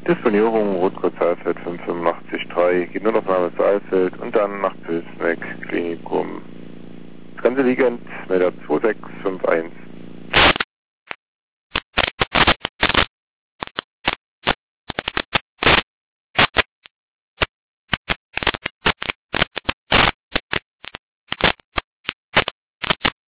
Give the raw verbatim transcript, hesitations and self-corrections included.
Disponierung Rotkreuz-Alfeld fünf fünf acht drei, geht nur noch mal zu Alfeld und dann nach Pülsneck, Klinikum. Das ganze Liegend, Melder zwei sechs fünf eins.